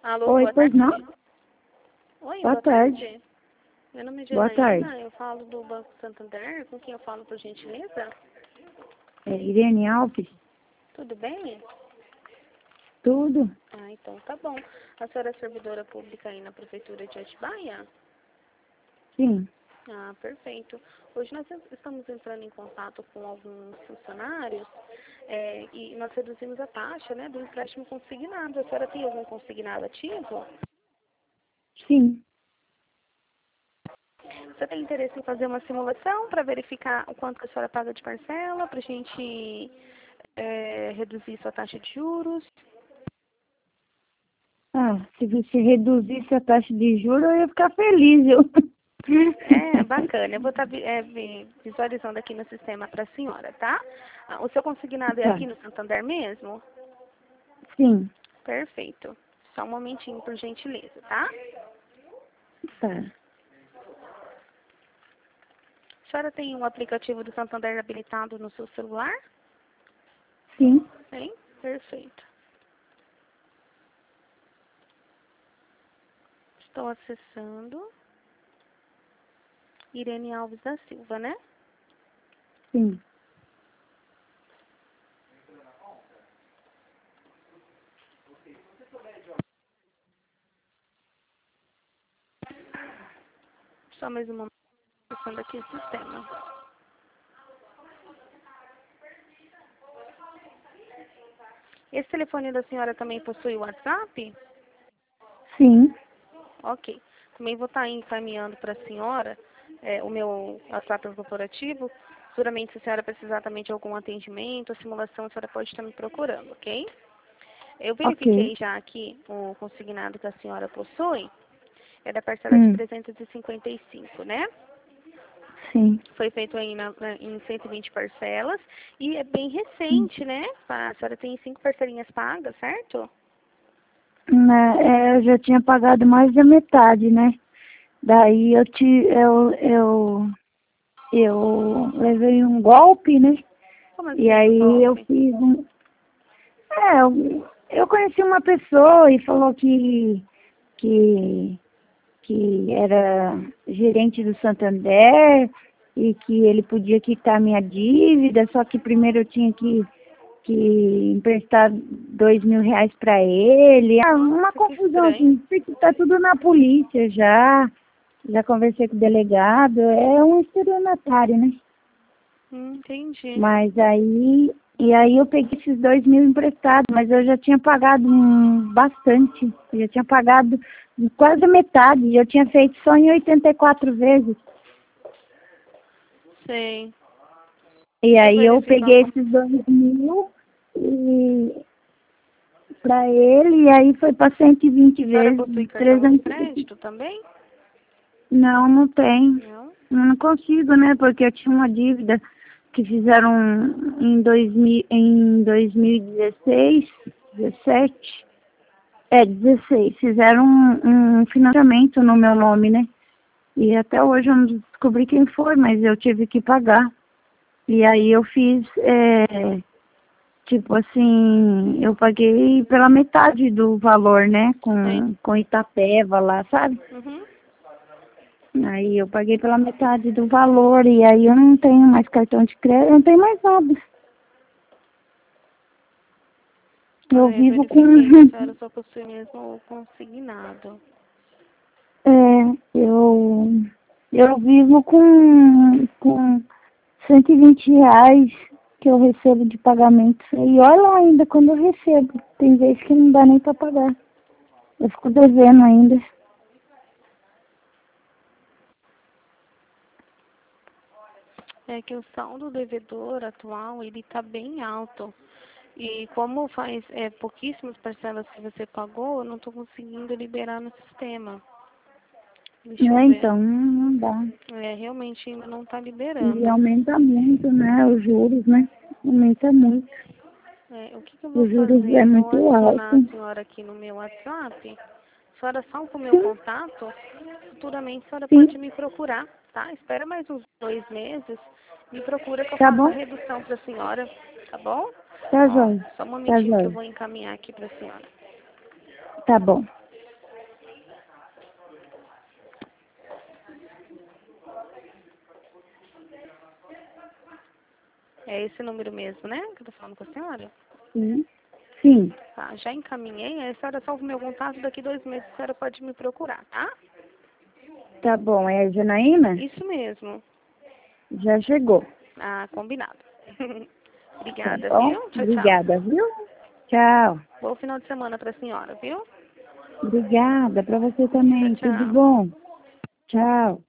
Alô, Oi, boa pois tarde. não? Oi, Boa boa tarde. tarde. Meu nome é Boa Janaína, tarde. eu falo do Banco Santander. Com quem eu falo, por gentileza? É Irene Alves? Tudo bem? Tudo? Ah, então tá bom. A senhora é servidora pública aí na Prefeitura de Atibaia? Sim. Ah, perfeito. Hoje nós estamos entrando em contato com alguns funcionários e nós reduzimos a taxa, né, do empréstimo consignado. A senhora tem algum consignado ativo? Sim. Você tem interesse em fazer uma simulação para verificar o quanto que a senhora paga de parcela, para a gente reduzir sua taxa de juros? Ah, se você reduzisse a taxa de juros, eu ia ficar feliz, eu. É, bacana. Eu vou estar visualizando aqui no sistema para a senhora, tá? Ah, o seu consignado é Tá. aqui no Santander mesmo? Sim. Perfeito. Só um momentinho, por gentileza, tá? Tá. A senhora tem um aplicativo do Santander habilitado no seu celular? Sim. Tem? Perfeito. Estou acessando. Irene Alves da Silva, né? Sim. Só mais um momento, acessando aqui o sistema. Esse telefone da senhora também possui o WhatsApp? Sim. Ok. Também vou estar encaminhando para a senhora o meu WhatsApp corporativo. Futuramente, se a senhora precisar também de algum atendimento, simulação, a senhora pode estar me procurando, ok? Eu Ok. verifiquei já aqui o consignado que a senhora possui. É da parcela de Hum. 355, né? Sim. Foi feito aí em 120 parcelas. E é bem Hum. recente, né? A senhora tem 5 parcelinhas pagas, certo? Eu já tinha pagado mais da metade, né? Daí eu levei um golpe, né? Como E assim, um aí eu golpe? fiz um. Eu conheci uma pessoa e falou que, que era gerente do Santander e que ele podia quitar minha dívida, só que primeiro eu tinha que emprestar R$ 2.000 para ele. Uma Nossa, que confusão estranho. assim, porque tá tudo na polícia já conversei com o delegado, é um estelionatário, né? Entendi. Mas aí eu peguei esses 2.000 emprestados, mas eu já tinha pagado bastante. Eu já tinha pagado quase a metade. Eu tinha feito só em 84 vezes. Sei. E Deixa eu aí eu verificar peguei uma. esses 2.000 e para ele, e aí foi para 120 A senhora possui vezes, cartão de 300. crédito também? Não, não tem. Não? Eu não consigo, né? Porque eu tinha uma dívida que fizeram em 2016, 17. 16. Fizeram um financiamento no meu nome, né? E até hoje eu não descobri quem foi, mas eu tive que pagar. E aí eu fiz, tipo assim, eu paguei pela metade do valor, né? Sei. Com Itapeva lá, sabe? Uhum. Aí eu paguei pela metade do valor e aí eu não tenho mais cartão de crédito, eu não tenho mais nada. Eu Ah, eu vivo com. verifiquei que a senhora só possui mesmo o consignado. Eu vivo com R$ 120 que eu recebo de pagamento. E olha lá ainda quando eu recebo. Tem vezes que não dá nem para pagar. Eu fico devendo ainda. É que o saldo devedor atual, ele está bem alto. E como faz pouquíssimas parcelas que você pagou, eu não estou conseguindo liberar no sistema. Deixa eu ver. Então, não dá. Realmente ainda não está E liberando. aumenta muito, né? Os juros, né? Aumenta muito. O que eu vou Os juros fazer? é Eu vou muito adicionar a alto. senhora aqui no meu WhatsApp. A senhora salva o meu Sim, contato. Futuramente a senhora sim. pode me procurar, tá? Espera mais uns 2 meses. Me procura que eu Tá faço a bom? redução para a senhora, tá bom? Tá Ó, jóia. só um Tá momentinho que eu jóia. vou encaminhar aqui para a senhora. Tá bom. É esse número mesmo, né? Que eu tô falando com a senhora? Sim. Sim. Tá, já encaminhei. A senhora salva o meu contato. Daqui 2 meses a senhora pode me procurar, tá? Tá bom. É a Janaína? Isso mesmo. Já chegou. Ah, combinado. Tá Obrigada, bom? viu? Tchau, tchau. Obrigada, viu? Tchau. Bom final de semana pra senhora, viu? Obrigada. Para você Tchau, também. Tudo tchau. bom? Tchau.